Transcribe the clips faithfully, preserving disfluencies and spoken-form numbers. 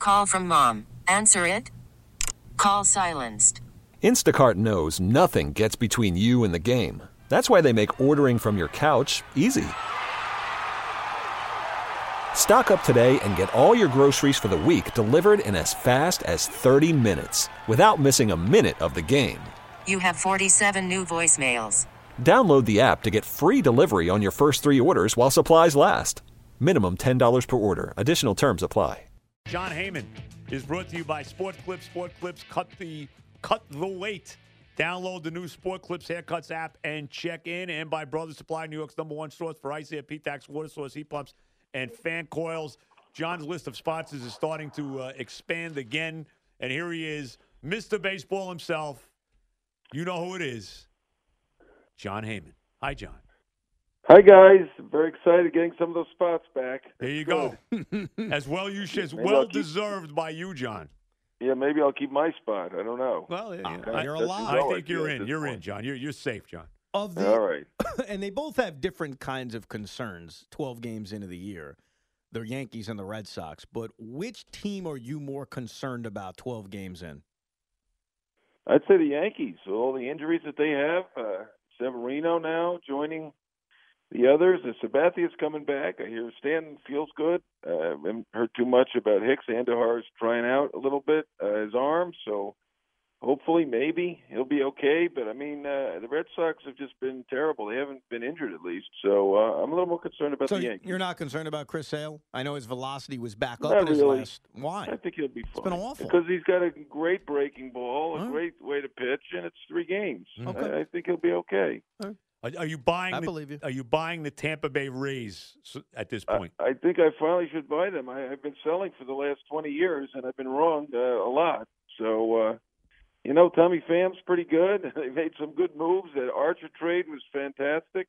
Call from mom. Answer it. Call silenced. Instacart knows nothing gets between you and the game. That's why they make ordering from your couch easy. Stock up today and get all your groceries for the week delivered in as fast as thirty minutes without missing a minute of the game. You have forty-seven new voicemails. Download the app to get free delivery on your first three orders while supplies last. Minimum ten dollars per order. Additional terms apply. Jon Heyman is brought to you by Sport Clips. Sport Clips, cut the cut the weight. Download the new Sport Clips Haircuts app and check in. And by Brothers Supply, New York's number one source for ice air, P-Tax, water source, heat pumps, and fan coils. John's list of sponsors is starting to uh, expand again. And here he is, Mister Baseball himself. You know who it is. Jon Heyman. Hi, John. Hi, guys. Very excited getting some of those spots back. There you Good. go. As well you should. Maybe Well I'll keep- deserved by you, John. Yeah, maybe I'll keep my spot. I don't know. Well, yeah, Okay. I, You're That's alive. as I well think feel you're at in. this You're in, point. John. You're you're safe, John. Of the, All right. and they both have different kinds of concerns. Twelve games into the year, the Yankees and the Red Sox. But which team are you more concerned about? Twelve games in. I'd say the Yankees. All the injuries that they have. Uh, Severino now joining the others. The Sabathia's coming back. I hear Stanton feels good. Uh, haven't heard too much about Hicks. Andujar's trying out a little bit uh, his arm, so hopefully, maybe he'll be okay. But I mean, uh, the Red Sox have just been terrible. They haven't been injured at least, so uh, I'm a little more concerned about So the Yankees. you're not concerned about Chris Sale? I know his velocity was back up Not in his really. last. Why? I think he'll be fine. been awful. Because he's got a great breaking ball, a Huh? great way to pitch, and it's three games. Okay. I, I think he'll be okay. Are, are you buying? I the, believe you. Are you buying the Tampa Bay Rays s- at this point? I, I think I finally should buy them. I, I've been selling for the last twenty years, and I've been wrong uh, a lot. So, uh, you know, Tommy Pham's pretty good. They made some good moves. That Archer trade was fantastic.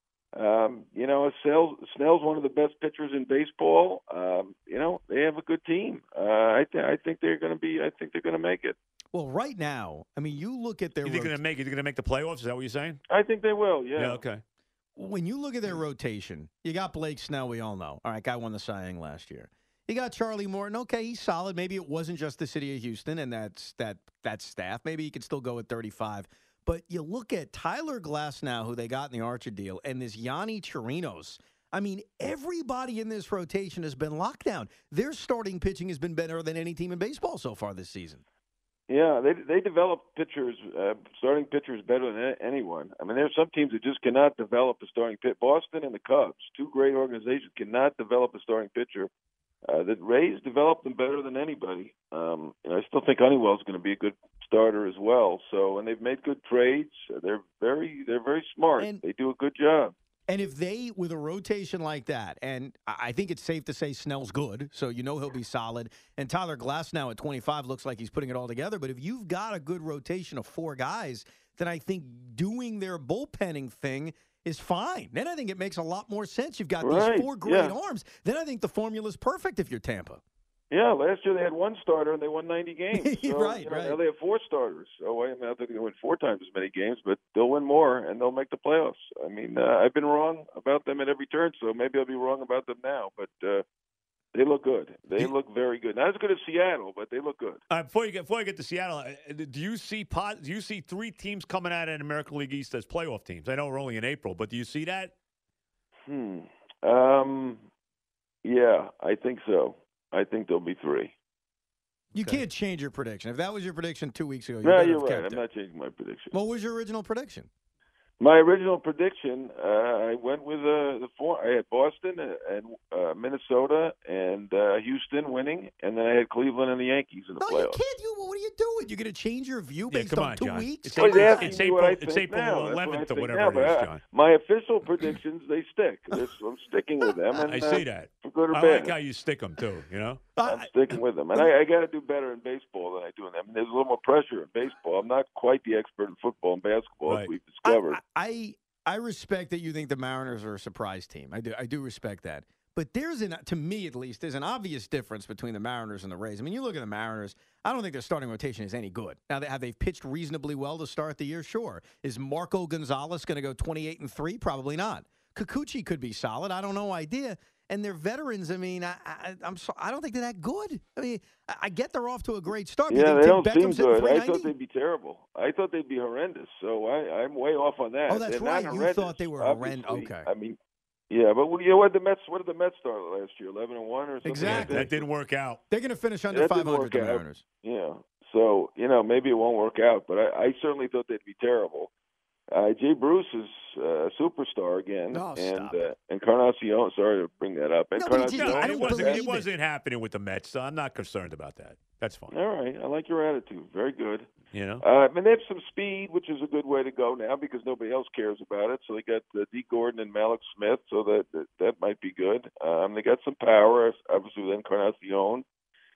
Um, you know, Snell's, Snell's one of the best pitchers in baseball. Um, you know, they have a good team. Uh, I, th- I think they're going to be. I think they're going to make it. Well, right now, I mean, you look at their you think rot- they're going to make it? They're going to make the playoffs? Is that what you're saying? I think they will. Yeah. Okay. when you look at their rotation, you got Blake Snell, we all know. All right, guy won the Cy Young last year. You got Charlie Morton. Okay, he's solid. Maybe it wasn't just the city of Houston and that's that that staff. Maybe he could still go at thirty-five. But you look at Tyler Glasnow, who they got in the Archer deal, and this Yanni Chirinos. I mean, everybody in this rotation has been locked down. Their starting pitching has been better than any team in baseball so far this season. Yeah, they they develop pitchers, uh, starting pitchers better than a- anyone. I mean, there's some teams that just cannot develop a starting pitcher. Boston and the Cubs, two great organizations, cannot develop a starting pitcher. Uh, the Rays develop them better than anybody. Um, and I still think Honeywell's going to be a good starter as well. So, and they've made good trades. They're very they're very smart. And- they do a good job. And if they, with a rotation like that, and I I think it's safe to say Snell's good, so you know he'll be solid. And Tyler Glasnow at twenty-five looks like he's putting it all together. But if you've got a good rotation of four guys, then I think doing their bullpenning thing is fine. Then I think it makes a lot more sense. You've got Right, these four great yeah. arms. Then I think the formula's perfect if you're Tampa. Yeah, last year they had one starter and they won ninety games. So, Right, you know, right. Now they have four starters. So I, mean, I think they win four times as many games, but they'll win more and they'll make the playoffs. I mean, uh, I've been wrong about them at every turn, so maybe I'll be wrong about them now. But uh, they look good. They look very good. Not as good as Seattle, but they look good. Uh, before you get before I get to Seattle, uh, do you see pot, do you see three teams coming out in American League East as playoff teams? I know we're only in April, but do you see that? Hmm. Um. Yeah, I think so. I think there'll be three. You Okay. can't change your prediction. If that was your prediction two weeks ago, you No, better you're have right. kept I'm it. not changing my prediction. What was your original prediction? My original prediction, uh, I went with uh, the four. I had Boston and uh, Minnesota and uh, Houston winning, and then I had Cleveland and the Yankees in the No, you playoffs. can't. You, what are you doing? You're going to change your view Yeah, based come on, on, two John. weeks? It's Well, he's April- asking it's me April- what I it's think April now. That's what I eleventh or think whatever now, it but is, I- John. My official predictions, they stick. This- I'm sticking with them. And, I uh, see that. For good or I bad. like how you stick them too. You know. I'm sticking with them. And I, I got to do better in baseball than I do in them. There's a little more pressure in baseball. I'm not quite the expert in football and basketball, Right. as we've discovered. I, I I respect that you think the Mariners are a surprise team. I do I do respect that. But there's an to me at least there's an obvious difference between the Mariners and the Rays. I mean, you look at the Mariners. I don't think their starting rotation is any good. Now, they, have they pitched reasonably well to start the year? Sure. Is Marco Gonzalez going to go twenty-eight and three? Probably not. Kikuchi could be solid. I don't know idea. and they're veterans. I mean, I, I, I'm so, I don't think they're that good. I mean, I, I get they're off to a great start. but Yeah, you they think don't Tim seem Beckham's hitting good. I thought three ninety? they'd be terrible. I thought they'd be horrendous. So I, I'm way off on that. Oh, that's They're right. not You horrendous, thought they were horrendous. obviously. Okay. I mean, yeah, but what, you know what? The Mets. What did the Mets start last year? Eleven and one or something. Exactly. Like That didn't work out. They're going to finish under That didn't five hundred, work the out. Mariners. Yeah. So, you know, maybe it won't work out, but I, I certainly thought they'd be terrible. Uh, Jay Bruce is uh, a superstar again. No, and stop uh, Encarnacion, sorry to bring that up. No, but he just- Encarnacion, No, I it don't wasn't. believe It it. wasn't happening with the Mets. So I'm not concerned about that. That's fine. all right. I like your attitude. Very good. You know. Uh, and they have some speed, which is a good way to go now because nobody else cares about it. So they got uh, D. Gordon and Malik Smith, so that that, that might be good. Um, they got some power, obviously with Encarnacion.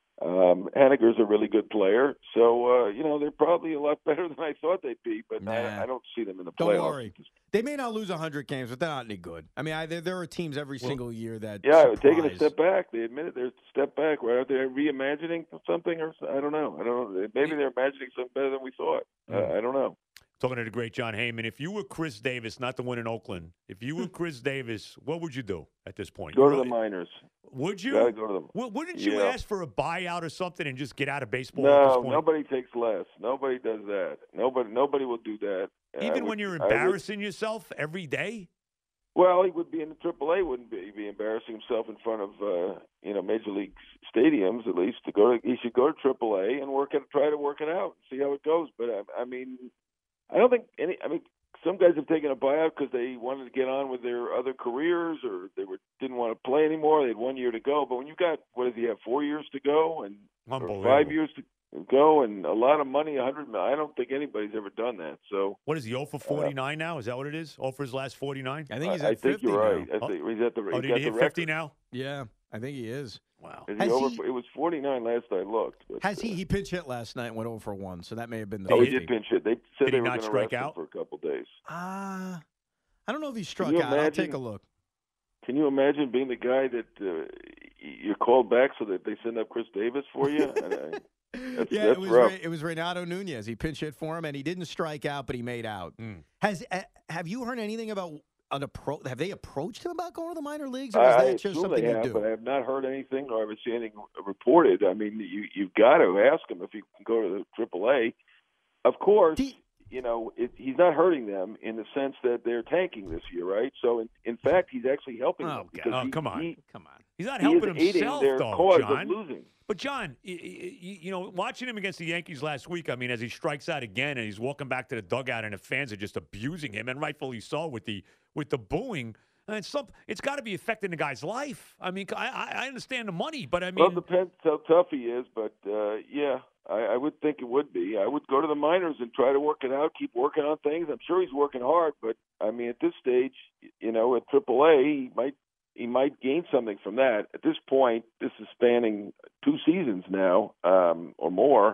Um, Haniger's a really good player, so uh, you know they're probably a lot better than I thought they'd be. But Nah. I, I don't see them in the Don't playoffs. worry. They may not lose one hundred games, but they're not any good. I mean, I, there, there are teams every Well, single year that Yeah, surprise. taking a step back. They admit it. They're a step back. Right? Are they reimagining something, or I don't know. I don't know. Maybe they're imagining something better than we thought. Uh, I don't know. Talking to the great John Heyman. If you were Chris Davis, not the one in Oakland, if you were Chris Davis, what would you do at this point? Go You to the really- minors. Would you? Gotta go to them. Wou- Wouldn't you Yeah. ask for a buyout or something and just get out of baseball at this No, point? nobody takes less. Nobody does that. Nobody, nobody will do that. I Even would- when you're I would- embarrassing yourself every day? Well, he would be in the triple A. Wouldn't be, be embarrassing himself in front of uh, you know major league stadiums at least. To go, to, he should go to triple A and work it, try to work it out, and see how it goes. But I, I mean, I don't think any. I mean, some guys have taken a buyout because they wanted to get on with their other careers, or they were didn't want to play anymore. They had one year to go. But when you got what does he have? Four years to go, and or Unbelievable. five years to go, and a lot of money, a hundred. I don't think anybody's ever done that. So. What is he, oh for forty-nine now? Is that what it is? oh for his last forty-nine? I think he's I, at I think fifty you're now. right. I think he's at the. Oh, he's did got he the hit fifty record. now? Yeah, I think he is. Wow. Is Has he over? he- It was forty-nine last I looked. But, Has he? uh, He pinch hit last night and went over for one, so that may have been the Oh, he fifty. did pinch hit. They said Did they he were not going to strike arrest him out? for a couple days. Ah, I don't know if he struck you out. I'll take imagine- a look. Can you imagine being the guy that uh, you're called back so that they send up Chris Davis for you? And I- That's- yeah, that's it was rough. Re- it was Renato Nunez. He pinch hit for him, and he didn't strike out, but he made out. Mm. Has uh, have you heard anything about an appro- Have they approached him about going to the minor leagues, or I, is I that just assume something they you have, do? but I have not heard anything or haven't seen anything reported. I mean, you you've got to ask him if he can go to the triple A. Of course, Do you- you know it, he's not hurting them in the sense that they're tanking this year, right? So in, in fact, he's actually helping Oh, them God. because Oh, he, come on. he, Come on. He's not he helping is aiding himself, their though, cause John. of losing. But, John, y- y- y- you know, watching him against the Yankees last week, I mean, as he strikes out again and he's walking back to the dugout and the fans are just abusing him, and rightfully so with the with the booing, and some, it's got to be affecting the guy's life. I mean, I, I I understand the money, but I mean. Well, it depends how tough he is, but uh, yeah, I, I would think it would be. I would go to the minors and try to work it out, keep working on things. I'm sure he's working hard, but I mean, at this stage, you know, at triple A, he might he might gain something from that. At this point, this is spanning two seasons now, um, or more.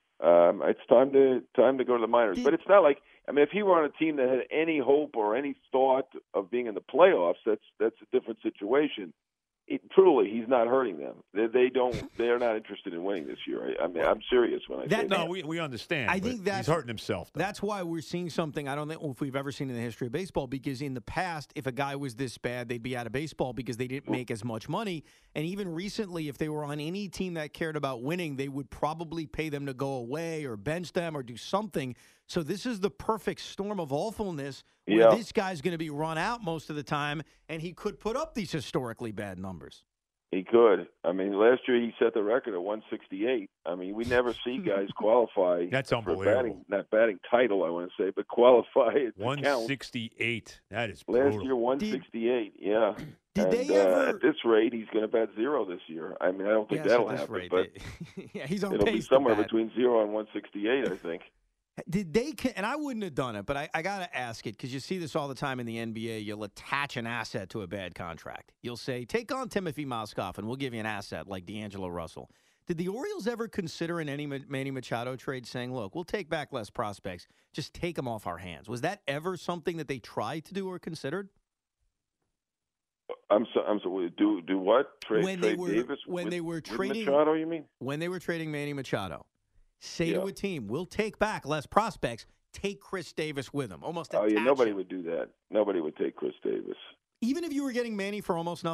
Um, it's time to time to go to the minors. But it's not like I mean, if he were on a team that had any hope or any thought of being in the playoffs, that's that's a different situation. It, truly, he's not hurting them. They, they don't. They are not interested in winning this year. I, I mean, I'm serious when I That- say No, that. we, we understand. I but think that's- he's hurting himself. Though. That's why we're seeing something I don't know if we've ever seen in the history of baseball, because in the past, if a guy was this bad, they'd be out of baseball because they didn't make as much money. And even recently, if they were on any team that cared about winning, they would probably pay them to go away or bench them or do something. So this is the perfect storm of awfulness where Yeah. this guy's going to be run out most of the time, and he could put up these historically bad numbers. He could. I mean, last year he set the record at one sixty-eight. I mean, we never see guys qualify. That's for unbelievable. batting, not batting title, I want to say, but qualify at the one count. sixty-eight. That is Last brutal. year, one sixty-eight. Yeah. Did and, they uh, ever- At this rate, he's going to bat zero this year. I mean, I don't think Yes, that'll at this happen, rate, but they- yeah, he's on it'll pace be to somewhere bat. between zero and one sixty-eight, I think. Did they, and I wouldn't have done it, but I, I got to ask it because you see this all the time in the N B A. You'll attach an asset to a bad contract. You'll say, take on Timothy Mozgov and we'll give you an asset like D'Angelo Russell. Did the Orioles ever consider in any Manny Machado trade saying, look, we'll take back less prospects, just take them off our hands? Was that ever something that they tried to do or considered? I'm so, I'm so, do do what? Trade, When they trade were- Davis when with, they were with trading- Machado, you mean? When they were trading Manny Machado, say to Yeah. a team, we'll take back less prospects, take Chris Davis with them. Almost Oh, yeah, attach nobody him. would do that. Nobody would take Chris Davis. Even if you were getting Manny for almost nothing?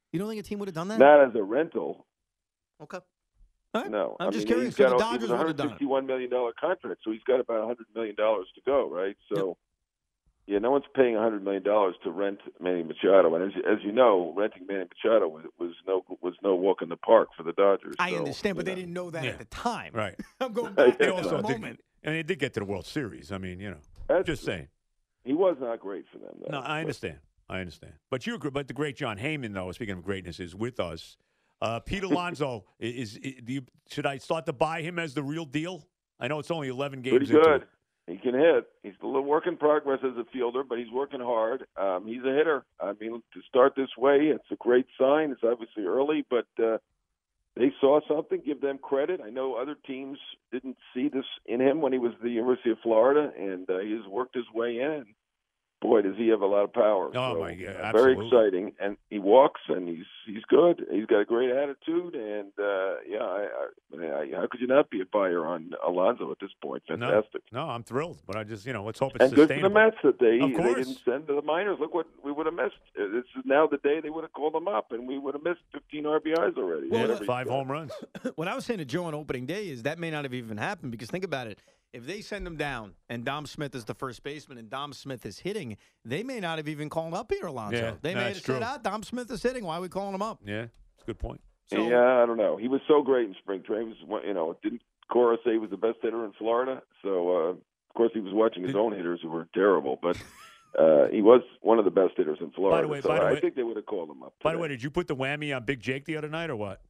You don't think a team would have done that? Not as a rental. Okay. All right. No. I'm I just mean, curious. He's got So the a, Dodgers it was would have done it. one hundred sixty-one million dollars contract, so he's got about one hundred million dollars to go, right? So, yeah, no one's paying one hundred million dollars to rent Manny Machado. And as, as you know, renting Manny Machado was, was no was no walk in the park for the Dodgers. I so, understand, but you they know. didn't know that Yeah. at the time. Right. I'm going back They to also the did, moment. and they did get to the World Series. I mean, you know, That's just true. saying. He was not great for them, though. No, I understand. I understand. But you agree. But the great John Heyman, though, speaking of greatness, is with us. Uh, Pete Alonso, is, is do you, should I start to buy him as the real deal? I know it's only eleven games. Pretty into good. it. He can hit. He's a little work in progress as a fielder, but he's working hard. Um, he's a hitter. I mean, to start this way, it's a great sign. It's obviously early, but uh, they saw something. Give them credit. I know other teams didn't see this in him when he was at the University of Florida, and uh, he has worked his way in. Boy, does he have a lot of power. Oh, so, my God, uh, very absolutely. exciting. And he walks, and he's he's good. He's got a great attitude, and uh, yeah, I, I, I, how could you not be a buyer on Alonso at this point? Fantastic. No, no, I'm thrilled. But I just, you know, let's hope it's And good for the sustainable. Mets that they Of they course. didn't send to the minors. Look what we would have missed. Uh, This is now the day they would have called them up, and we would have missed fifteen R B Is already. Well, Yeah, whatever he's five got. home runs. What I was saying to Joe on opening day is that may not have even happened because think about it. If they send him down and Dom Smith is the first baseman and Dom Smith is hitting, they may not have even called up Peter Alonso. Yeah, they no, may that's have said, true. ah, Dom Smith is hitting. Why are we calling him up? Yeah, it's a good point. So, yeah, I don't know. He was so great in spring training. He was, one- you know, didn't Cora say he was the best hitter in Florida? So, uh, of course, he was watching his Did- own hitters who were terrible, but uh, he was one of the best hitters in Florida. way- so by the I way- think they would have called him up. By the today. way, did you put the whammy on Big Jake the other night or what?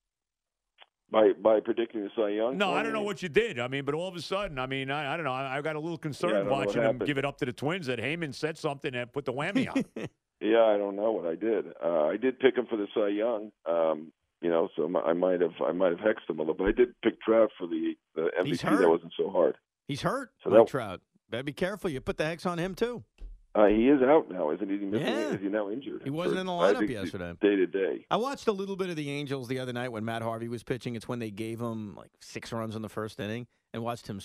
by by predicting the Cy Young. No, for I don't know me? what you did. I mean, but all of a sudden, I mean, I, I don't know. I, I got a little concerned Yeah, I don't know what watching him happened. give it up to the Twins that Heyman said something and put the whammy on. Yeah, I don't know what I did. Uh, I did pick him for the Cy Young. Um, you know, so I might have I might have hexed him a little, but I did pick Trout for the the M V P. He's hurt. That wasn't so hard. He's hurt, So Mike that- Trout. Better be careful. You put the hex on him, too. Uh, he is out now, isn't he? Is he missing? Yeah. Is he now injured? He wasn't For- in the I lineup think yesterday. Day to day. I watched a little bit of the Angels the other night when Matt Harvey was pitching. It's when they gave him like six runs in the first inning and watched him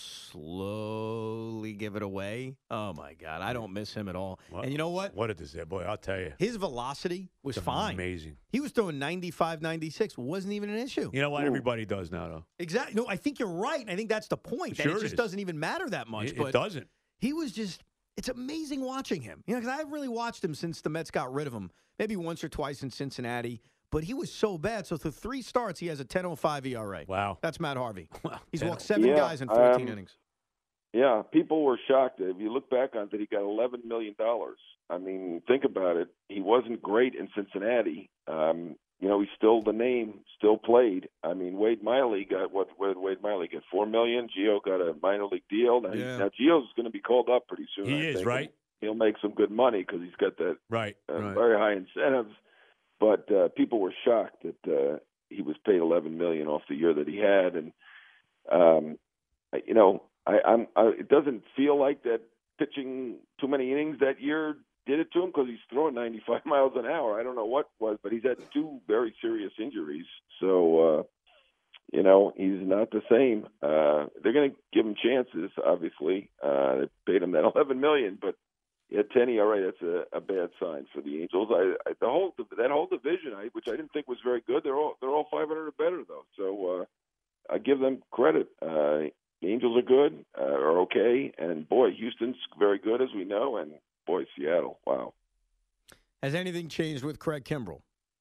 slowly give it away. Oh, my God. I don't miss him at all. What- And you know what? What a disaster, boy! I'll tell you, His velocity was It's fine. amazing. He was throwing ninety-five, ninety-six. Wasn't even an issue. You know what? Ooh. Everybody does now, though. Exactly. No, I think you're right. And I think that's the point. That Sure it it just is. doesn't even matter that much. It, but it doesn't. he was just, it's amazing watching him. You know, because I haven't really watched him since the Mets got rid of him. Maybe once or twice in Cincinnati. But he was so bad. So through three starts, he has a ten oh five E R A. Wow. That's Matt Harvey. Wow. He's ten walked seven Yeah, guys in fourteen um, innings. Yeah, people were shocked. If you look back on it, he got eleven million dollars. I mean, think about it. He wasn't great in Cincinnati. Um, you know, he's still the name, still played. I mean, Wade Miley got what? What did Wade Miley get? Four million. Gio got a minor league deal. Now, Yeah. now Gio's going to be called up pretty soon. He I is, think. right? He'll make some good money because he's got that Right. uh, Right. very high incentives. But uh, people were shocked that uh, he was paid eleven million off the year that he had, and um, you know, I, I'm. I, it doesn't feel like that pitching too many innings that year did it to him because he's throwing ninety-five miles an hour. I don't know what was, but he's had two very serious injuries, so uh, you know he's not the same. Uh, they're going to give him chances, obviously. Uh, they paid him that eleven million, but at ten E R A, that's a, a bad sign for the Angels. I, I the whole that whole division, I, which I didn't think was very good, they're all they're all five hundred or better though. So uh, I give them credit. Uh, the Angels are good, uh, are okay, and boy, Houston's very good as we know, and boy, Seattle, wow. Has anything changed with Craig Kimbrell?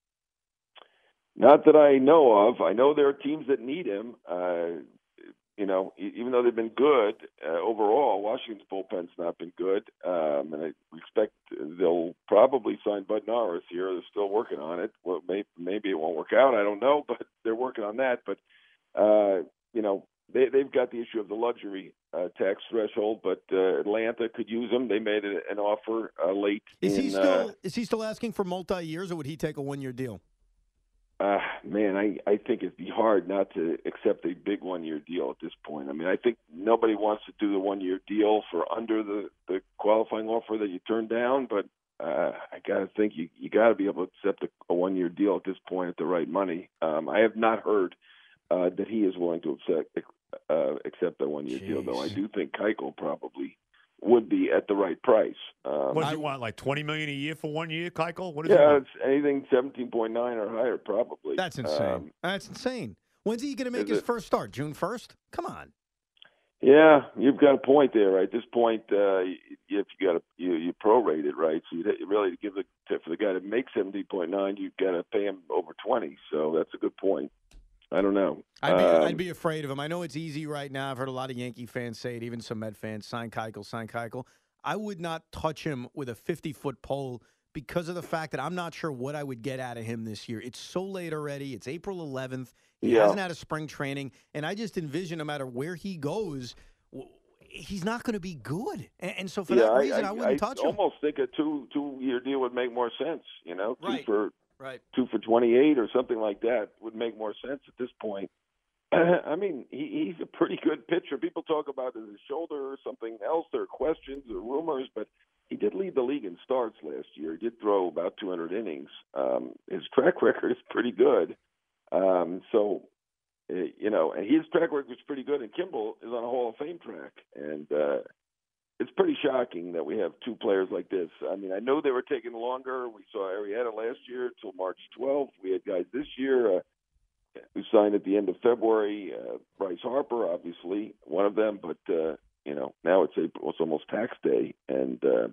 Not that I know of. I know there are teams that need him. Uh, you know, e- even though they've been good uh, overall, Washington's bullpen's not been good, um, and I, we expect they'll probably sign Bud Norris here. They're still working on it. Well, maybe, maybe it won't work out. I don't know, but they're working on that. But uh, you know, they, they've got the issue of the luxury uh, tax threshold. But uh, Atlanta could use them. They made a, an offer uh, late. Is in, he still Uh, is he still asking for multi years, or would he take a one year deal? Uh, man, I, I think it'd be hard not to accept a big one-year deal at this point. I mean, I think nobody wants to do the one-year deal for under the, the qualifying offer that you turned down, but uh, I got to think you, you got to be able to accept a, a one-year deal at this point at the right money. Um, I have not heard uh, that he is willing to accept, uh, accept a one-year deal, though I Jeez. do think Keuchel probably would be at the right price. Um, What does he want? Like twenty million a year for one year, Keuchel? What is yeah, he it's anything seventeen point nine or higher, probably. That's insane. Um, That's insane. When's he going to make is his it- first start? June first? Come on. Yeah, you've got a point there. Right? At this point, uh, you, if you got to you, you prorate it, right? So you really give the for the guy to make seventeen point nine, you've got to pay him over twenty. So that's a good point. I don't know. I'd be, um, I'd be afraid of him. I know it's easy right now. I've heard a lot of Yankee fans say it, even some Met fans. Sign Keuchel, sign Keuchel. I would not touch him with a fifty-foot pole because of the fact that I'm not sure what I would get out of him this year. It's so late already. It's April eleventh. He Yeah. hasn't had a spring training, and I just envision no matter where he goes, w- he's not going to be good. And, and so for yeah, that reason, I, I, wouldn't I touch him. almost think a two two year deal would make more sense. You know, two Right. for Right. two for twenty eight or something like that would make more sense at this point. I mean, he, he's a pretty good pitcher. People talk about his shoulder or something else. There are questions or rumors, but he did lead the league in starts last year. He did throw about two hundred innings. Um, his track record is pretty good. Um, so, uh, you know, and his track record is pretty good. And Kimball is on a Hall of Fame track. And uh, it's pretty shocking that we have two players like this. I mean, I know they were taking longer. We saw Arrieta last year until March twelfth. We had guys this year. Uh, who signed at the end of February. Uh, Bryce Harper, obviously, one of them. But, uh, you know, now it's, April, it's almost tax day. And uh,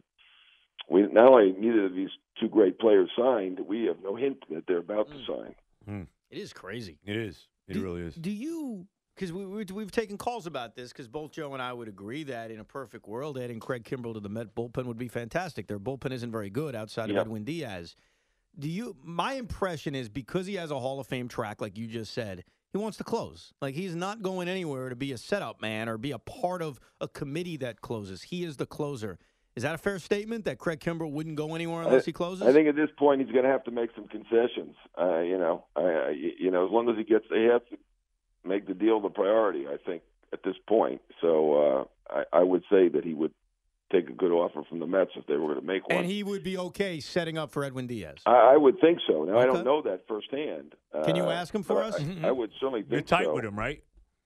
we not only neither of these two great players signed, we have no hint that they're about Mm. to sign. It is crazy. It is. It do, really is. Do you, because we, we, we've taken calls about this, because both Joe and I would agree that in a perfect world, adding Craig Kimbrell to the Met bullpen would be fantastic. Their bullpen isn't very good outside of Yeah. Edwin Diaz. Do you? My impression is because he has a Hall of Fame track, like you just said, he wants to close. Like he's not going anywhere to be a setup man or be a part of a committee that closes. He is the closer. Is that a fair statement that Craig Kimbrell wouldn't go anywhere unless I, he closes? I think at this point he's going to have to make some concessions. Uh, you know, I, I, you know, as long as he gets, they have to make the deal the priority. I think at this point. So uh, I, I would say that he would take a good offer from the Mets if they were going to make one. And he would be okay setting up for Edwin Diaz. I, I would think so. Now I Okay. don't know that firsthand. Can you Uh, ask him for but us? I, I would certainly think You're tight so. with him, right?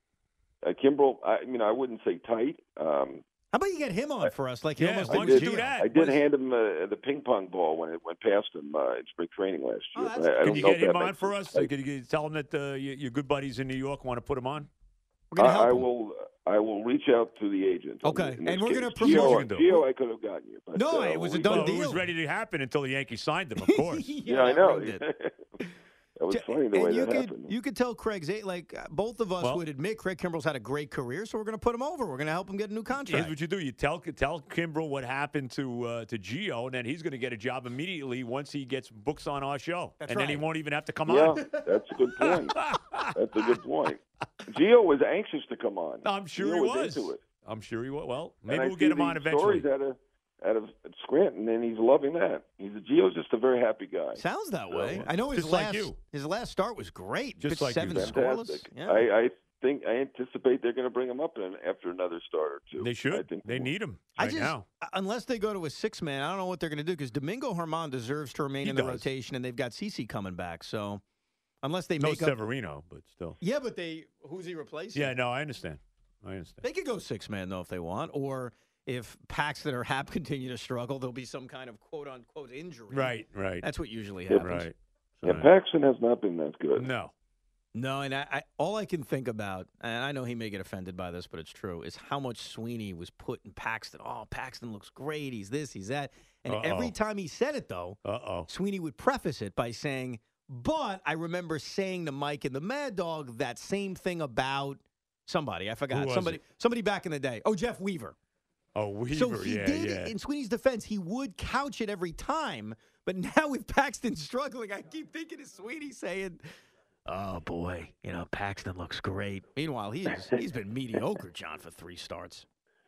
Uh, Kimbrel, I mean, I wouldn't say tight. Um, How about you get him on for us, like he Yeah, almost why did don't with you do Gio? that? I did Was- hand him uh, the ping pong ball when it went past him uh, in spring training last Oh, year. that's but I, I good. Can don't you know get if him that on makes for him us? tight. Could you tell him that uh, your, your good buddies in New York want to put him on? We're gonna help I, I him. will. I will reach out to the agent. on Okay, this- in and this we're case. gonna Gio, promote- You can do. Gio, I could have gotten you. But, No, uh, it was a we- done Well, deal. it was ready to happen until the Yankees signed him, of course. Yeah, I that know. ruined it. That was J- funny the and way you that could, happened. You could tell Craig's eight, like uh, both of us Well- would admit Craig Kimbrell's had a great career, so we're going to put him over. We're going to help him get a new Here's contract. what you do: you tell tell Kimbrel what happened to uh, to Gio, and then he's going to get a job immediately once he gets books on our show, That's and then he right. won't even have to come Yeah, on. that's a good point. That's a good point. Gio was anxious to come on. I'm sure Gio he was was. into it. I'm sure he was. Well, And maybe I we'll see get him the on eventually. Stories out of out of Scranton, and he's loving that. He's a Gio's just a very happy guy. Sounds that So, way. uh, I know his just like last you. his last start was great. Just Pitched like you. seven Fantastic. scoreless. Yeah. I, I think I anticipate they're going to bring him up in, after another start or two. They should. I think they will. need him I right just, now. unless they go to a six man, I don't know what they're going to do because Domingo Herman deserves to remain He in the does. rotation, and they've got CeCe coming back. So unless they No make up, Severino, but still. yeah, but they who's he replacing? Yeah, no, I understand. I understand. They could go six man though if they want, or if Paxton or Happ continue to struggle, there'll be some kind of quote unquote injury. Right, right, That's what usually Yeah, happens. right. Yeah, right. Paxton has not been that good. No. No, and I, I all I can think about, and I know he may get offended by this, but it's true, is how much Sweeney was putting Paxton. Oh, Paxton looks great. He's this, he's that. And Uh-oh. every time he said it, though, Uh oh. Sweeney would preface it by saying, but I remember saying to Mike and the Mad Dog that same thing about somebody. I forgot. Who was somebody it? somebody back in the day. Oh, Jeff Weaver. Oh, Weaver. So he yeah, did, yeah. in Sweeney's defense, he would couch it every time. But now with Paxton struggling, I keep thinking of Sweeney saying, oh, boy, you know, Paxton looks great. Meanwhile, he's he's been mediocre, John, for three starts.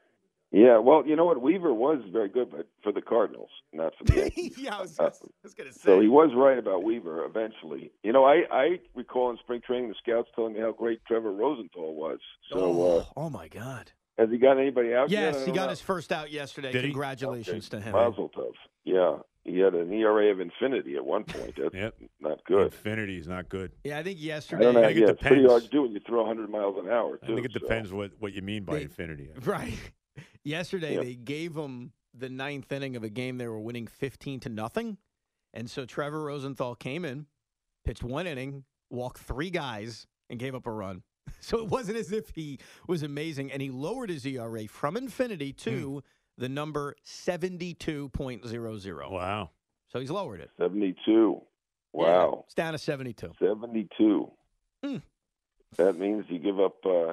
Yeah, well, you know what? Weaver was very good, but for the Cardinals, not for the Yankees. yeah, I was, Uh, I was going to say. So he was right about Weaver eventually. You know, I, I recall in spring training the scouts telling me how great Trevor Rosenthal was. So oh, uh, oh, my God. has he got anybody out yet? Yes, I he don't got know. his first out yesterday. Did he? Congratulations to him. Mazel tov. Yeah, he had an E R A of infinity at one point. That's Yep. not good. Infinity is not good. Yeah, I think I yesterday. don't know. I think it Yeah, it's pretty depends. hard to do when you throw one hundred miles an hour. I Too, think it so. depends what, what you mean by They- infinity. Right. Yesterday, Yeah. they gave him the ninth inning of a game they were winning fifteen to nothing. And so Trevor Rosenthal came in, pitched one inning, walked three guys, and gave up a run. So it wasn't as if he was amazing. And he lowered his E R A from infinity to mm. the number seventy-two point oh oh. Wow. So he's lowered it. seventy-two. Wow. Yeah, it's down to seventy-two. seventy-two. Mm. That means you give up, uh,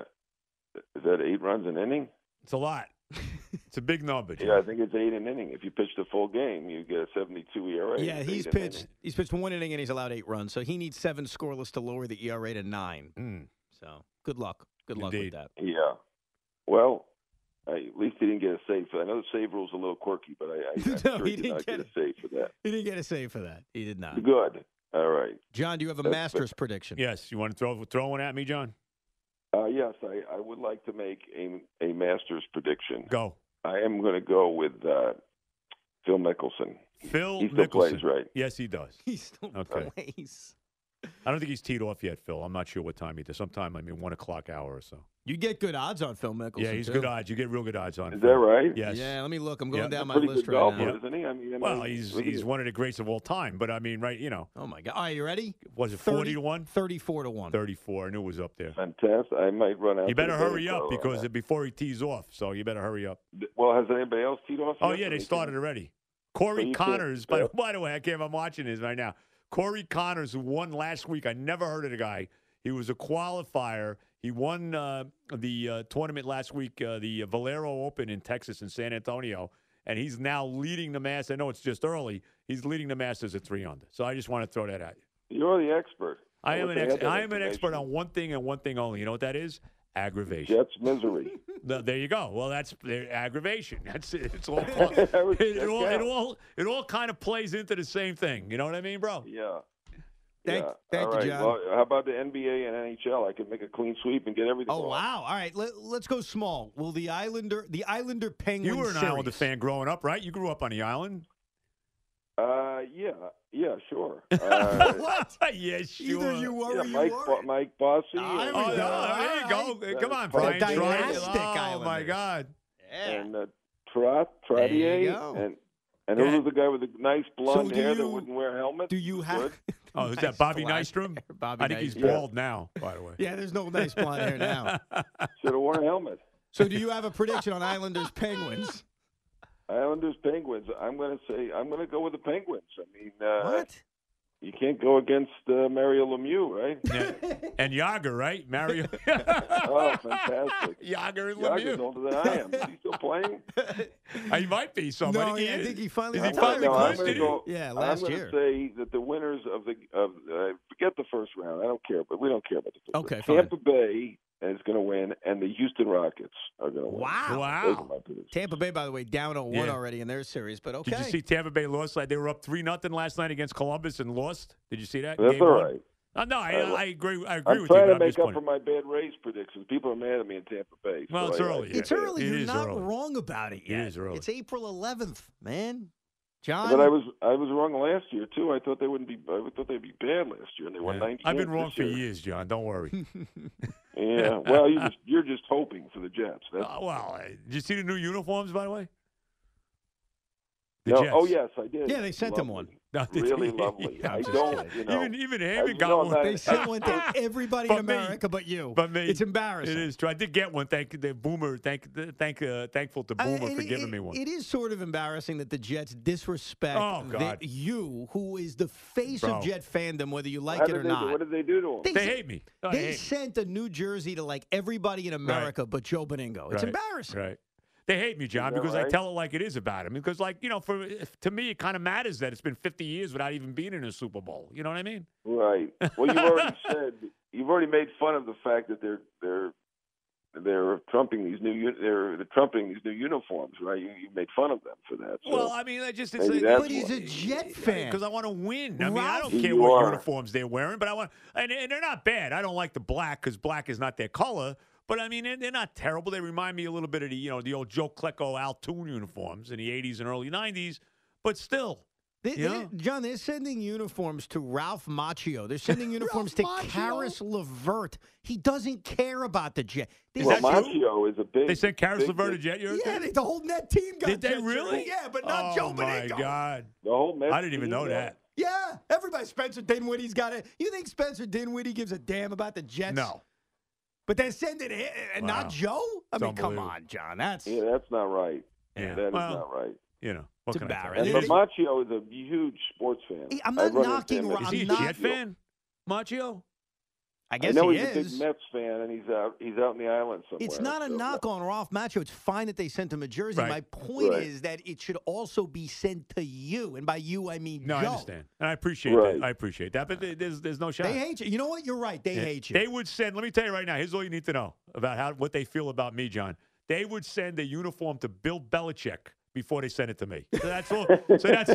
is that eight runs an inning? It's a lot. It's a big number. Jim. Yeah, I think it's eight an inning. If you pitch the full game, you get a seventy-two E R A. Yeah, he's pitched he's pitched one inning and he's allowed eight runs. So he needs seven scoreless to lower the E R A to nine. Mm. So good luck. Good luck Indeed. with that. Yeah. Well, I, at least he didn't get a save. I know the save rule's a little quirky, but I, I, I'm no, sure he, he did didn't not get, get a save for that. He didn't get a save for that. He did not. Good. All right. John, do you have a That's Masters fair. prediction? Yes. You want to throw throw one at me, John? Uh, yes, I, I would like to make a, a Masters prediction. Go. I am going to go with uh, Phil Mickelson. Phil He still Mickelson. plays, right? Yes, he does. He still Okay. plays. I don't think he's teed off yet, Phil. I'm not sure what time he does. Sometime, I mean, one o'clock hour or so. You get good odds on Phil Mickelson. Yeah, he's too. good odds. You get real good odds on him. Is that right? Yes. Yeah, let me look. I'm going Yeah. down my Pretty list good right golfer, now. isn't he? I mean, I Well, mean, he's look at he's it. one of the greats of all time. But I mean, right? You know, Oh my God! All right, you ready? was it thirty forty to one? Thirty-four to one. Thirty-four. I knew it was up there. Fantastic. I might run out. You to better the hurry betting up photo on because that. before he tees off. So you better hurry up. Well, has anybody else teed off? Oh yet? yeah, they Or started anything? already. Corey So you Connors. can't- By, yeah. by the way, I can't. I'm watching this right now. Corey Connors, who won last week. I never heard of the guy. He was a qualifier. He won uh, the uh, tournament last week, uh, the Valero Open in Texas in San Antonio, and he's now leading the Masters. I know it's just early. He's leading the Masters at three under. So I just want to throw that at you. You're the expert. I am wish an I had ex- that I am an expert information. on one thing and one thing only. You know what that is? Aggravation. Jets misery. No, there you go. Well, that's uh, aggravation. That's it. It's all That was- it, that it all it counts. all it all kind of plays into the same thing. You know what I mean, bro? Yeah. Thank- yeah. thank All you, right. John. Well, how about the N B A and N H L? I could make a clean sweep and get everything. Oh wrong. wow! All right, let, let's go small. Will the Islander, the Islander Penguins? You were an series, Islander fan growing up, right? You grew up on the island. Uh, yeah, yeah, sure. Uh, What? yeah, sure. Either you were yeah, or you Mike, weren't. Bo- Mike Bossy. Oh, there and, we Oh, go. no, uh, there you go. That Come was on, the Brian. Try it. dynastic Oh, my Islanders. God. Yeah. and uh, Trot, There you Trottier, go. and and Yeah. who was the guy with the nice blonde do hair that you- wouldn't wear a helmet? Do you have? Good. Oh, is that Nice Bobby blonde Nystrom? hair. Bobby I think he's Nystrom. bald now, by the way. Yeah, there's no nice blonde hair now. Should have worn a helmet. So, do you have a prediction on Islanders Penguins? Islanders, Penguins. I'm going to say I'm going to go with the Penguins. I mean, uh, What? you can't go against uh, Mario Lemieux, right? Yeah. And Yager, right? Mario. Oh, fantastic. Yager and Yager's Lemieux. older than I am. Is he still playing? Uh, He might be. So No, I think he yeah, I is. think he finally Is he retired. finally no, I'm close? going Did to he? go. Yeah, I'm last going year. to say that the winners of the of uh, forget the first round. I don't care, but we don't care about the first Okay, round. fine. Tampa Bay is going to win, and the Houston Rockets are going to win. Wow. Those are Wow. my predictions. Tampa Bay, by the way, down oh one Yeah. already in their series, but okay. Did you see Tampa Bay lost? Like they were up three nothing last night against Columbus and lost. Did you see that? That's Game all one? right. Uh, no, I, Uh, I agree. I agree I'm with you. trying but to I'm make just up pointing- for my bad Rays predictions. People are mad at me in Tampa Bay. Well, so it's I- I early. just It's say it. early. It You're is not early. wrong about it yet. is early. It's April eleventh, man. John? But I was I was wrong last year too. I thought they wouldn't be. I thought they'd be bad last year, and they won Yeah. nine. I've been games wrong this for year. years, John. Don't worry. Yeah. Well, you just you're just hoping for the Jets. That's, Uh, well, uh, did you see the new uniforms, by the way? The no, Jets. oh yes, I did. Yeah, they sent him Lovely. one. No, did Really you? lovely. Yeah, I'm I just don't, kidding. you know. even even I- Hammond you got know, one. I'm not- They sent one to everybody But in me. America but you. But me. It's embarrassing. It is true. I did get one. Thank the Boomer. Thank thank uh, thankful to I- Boomer and for it- giving it- me one. It is sort of embarrassing that the Jets disrespect Oh, God. that you, who is the face Bro. of Jet fandom, whether you like How it did or they not. do, what did they do to him? They They s- hate me. Oh, They hate me. sent a new jersey to like everybody in America but Joe Beningo. It's Right, embarrassing. Right. They hate me, John, that because I right? tell it like it is about him. Because, like, you know, for if, to me, it kind of matters that it's been fifty years without even being in a Super Bowl. You know what I mean? Right. Well, you've already said you've already made fun of the fact that they're they're they're trumping these new uni- they're, they're trumping these new uniforms, right? You, you made fun of them for that. So. Well, I mean, I just it's Maybe like, that's But he's a Jet fan. because I want to win. I mean, I don't Ralph- care You what are. uniforms they're wearing, but I want, and, and they're not bad. I don't like the black because black is not their color. But I mean, they're, they're not terrible. They remind me a little bit of the, you know, the old Joe Klecko Al Toon uniforms in the eighties and early nineties. But still, They, You they- know? John, they're sending uniforms to Ralph Macchio. They're sending uniforms to Macchio? Karis LeVert. He doesn't care about the Jet. Is well, that true? Macchio is a big. They sent Karis big- LeVert to Jet. You're Yeah, they, the whole net team got Did they Jet really? jersey. Yeah, but not oh, Joe my Beningo. God. The whole Mets I didn't even team, know yeah. that. Yeah, everybody. Spencer Dinwiddie's got it. You think Spencer Dinwiddie gives a damn about the Jets? No. But they're sending it, and Wow. not Joe? I It's mean, come unbelievable. on, John. That's Yeah, that's not right. Yeah. That is Well, not right. You know, what It's can I tell embarrassing. you? But They- Macchio is a huge sports fan. Hey, I'm I not run into knocking him Ra- at Is I'm he a not- Jet fan, Macchio? I I guess know he he's a is. big Mets fan, and he's out. He's out in the islands somewhere. It's not a so, knock on Ralph Macchio. It's fine that they sent him a jersey. Right. My point Right. is that it should also be sent to you, and by you I mean No, Joe. I understand, and I appreciate Right. that. I appreciate that, but there- there's there's no shot. They hate you. You know what? You're right. They Yeah. hate you. They would send. Let me tell you right now. Here's all you need to know about how what they feel about me, John. They would send a uniform to Bill Belichick before they send it to me. So that's all. So that's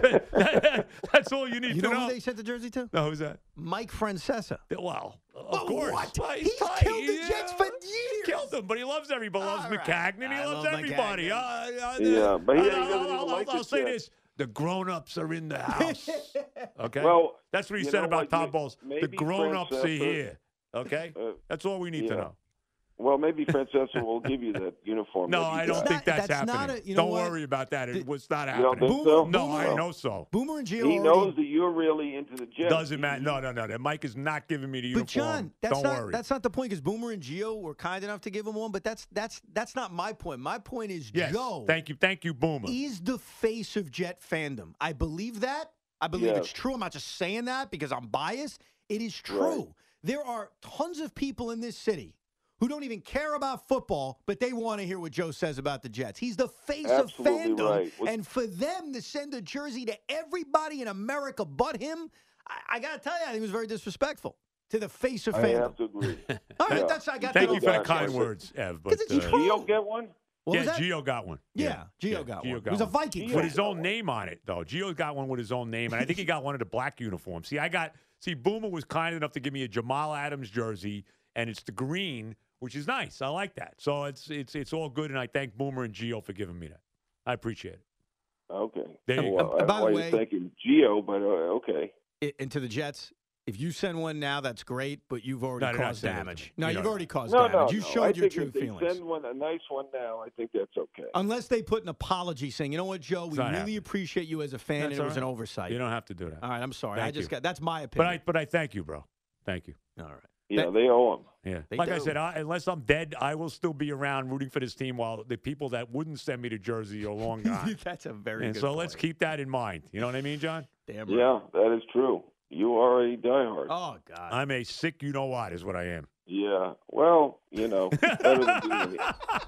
that's all you need you to know know. who they sent the jersey to? No, who's that? Mike Francesa. Well, of Well, course. what? Well, He's tight. killed the Jets for He years. killed them, but he loves everybody. Loves All right. McCagnon. He I loves love everybody. McCagnon. Uh, uh, Yeah, but he- he I'll- doesn't I'll, even I'll- like I'll the say Jets. this: the grown-ups are in the house. Okay. Well, that's what he you said know about what, Todd may- Bowles. The maybe grown-ups are Francesa- here. Okay. Uh, That's all we need to yeah. know. Well, maybe Francesa will give you that uniform. No, that you I don't got. It's think not- that's, that's not happening. a- you know don't what? worry about that. It The- was not You happening. don't think so? No, I Well, know so. Boomer and Gio He already- knows that you're really into the Jets. Doesn't matter. No, no, no. That Mike is not giving me the uniform. But John, that's don't not worry. that's not the point because Boomer and Gio were kind enough to give him one. But that's that's that's not my point. My point is yes. Joe Thank you. Thank you, Boomer. is the face of Jet fandom. I believe that. I believe Yes. it's true. I'm not just saying that because I'm biased. It is true. Right. There are tons of people in this city who don't even care about football, but they want to hear what Joe says about the Jets. He's the face Absolutely of fandom. right. Well- And for them to send a jersey to everybody in America but him, I, I got to tell you, I think it was very disrespectful to the face of I fandom. have to agree. All right, Yeah. that's I got Thank that you for the off Gotcha. my kind chest. words, Ev. But 'Cause it's uh, true. Gio get one? What yeah, was that? Gio got one. Yeah, Gio yeah, got Gio one. got It was a one. Viking With fan. his own name on it, though. Gio got one with his own name, and I think he got one of the black uniforms. See, I got see Boomer was kind enough to give me a Jamal Adams jersey, and it's the green, which is nice. I like that. So it's it's it's all good, and I thank Boomer and Gio for giving me that. I appreciate it. Okay. There you well, go. I Uh, by don't know the why way- you're thinking Gio, but uh, okay. I- and to the Jets, if you send one now, that's great, but you've already No, they're not caused sending it to damage. me. No, You you've know already caused No, damage. no, you no. showed I your think true if they feelings. send one, a nice one now, I think that's okay. Unless they put an apology saying, you know what, Joe, we It's really not happening. appreciate you as a fan, That's and it all was an right. oversight. You don't have to do that. All right, I'm sorry. I Thank just you. got that's my But opinion. I but I thank you, bro. Thank you. All right. yeah, that- they owe him. Yeah. They like I do. said, I, unless I'm dead, I will still be around rooting for this team while the people that wouldn't send me the jersey are long gone. that's a very and good so point. let's keep that in mind. You know what I mean, John? Damn right. Yeah, that is true. You are a diehard. Oh God. I'm a sick you know what is what I am. Yeah. Well, you know, better than being,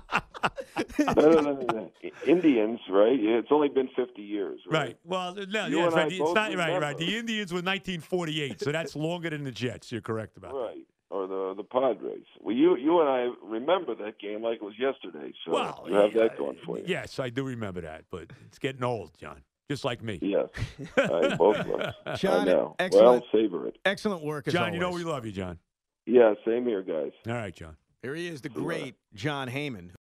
better than the Indians, right? It's only been fifty years, right? Right. Well, no, You yeah, and right. I It's both not right. Right. remember. The Indians were nineteen forty-eight, so that's longer than the Jets. You're correct about that. Right. Or the the Padres. Well, you you and I remember that game like it was yesterday. So Well, you have yeah, that going for you. Yes, I do remember that, but it's getting old, John. Just like me. Yes. I, both of us. John, I know. excellent. Well, savor it. Excellent work as John, you know always. we love you, John. Yeah, same here, guys. All right, John. Here he is, the See you later. great John Heyman.